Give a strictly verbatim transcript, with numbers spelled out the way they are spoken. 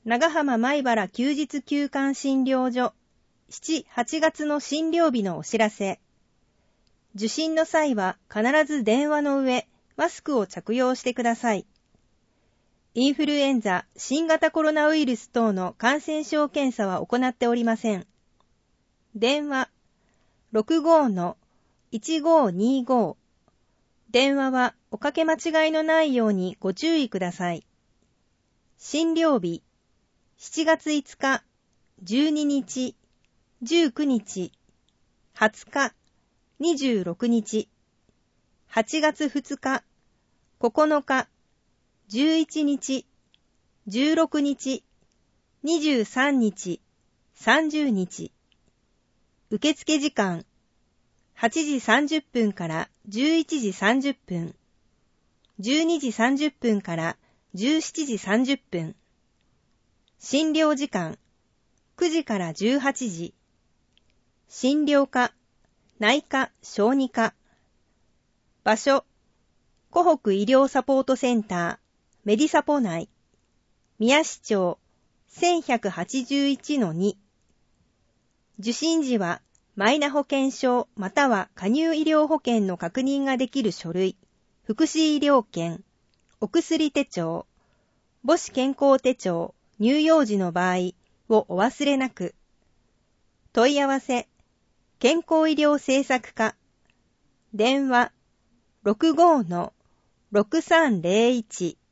長浜米原休日休館診療所しち、はちがつの診療日のお知らせ。受診の際は必ず電話の上、マスクを着用してください。インフルエンザ、新型コロナウイルス等の感染症検査は行っておりません。電話 ろくごのいちごにご。電話はおかけ間違いのないようにご注意ください。診療日しちがついつか、じゅうににち、じゅうくにち、はつか、にじゅうろくにち、はちがつふつか、ここのか、じゅういちにち、じゅうろくにち、にじゅうさんにち、さんじゅうにち。受付時間、はちじさんじゅっぷんからじゅういちじさんじゅっぷん、じゅうにじさんじゅっぷんからじゅうしちじさんじゅっぷん。診療時間、くじからじゅうはちじ。診療科、内科、小児科。場所、湖北医療サポートセンター、メディサポ内。宮市町、せんひゃくはちじゅういちのに。受診時は、マイナ保険証または加入医療保険の確認ができる書類、福祉医療券、お薬手帳、母子健康手帳、乳幼児の場合をお忘れなく。問い合わせ、健康医療政策課。電話 ろくごのろくさんぜろいち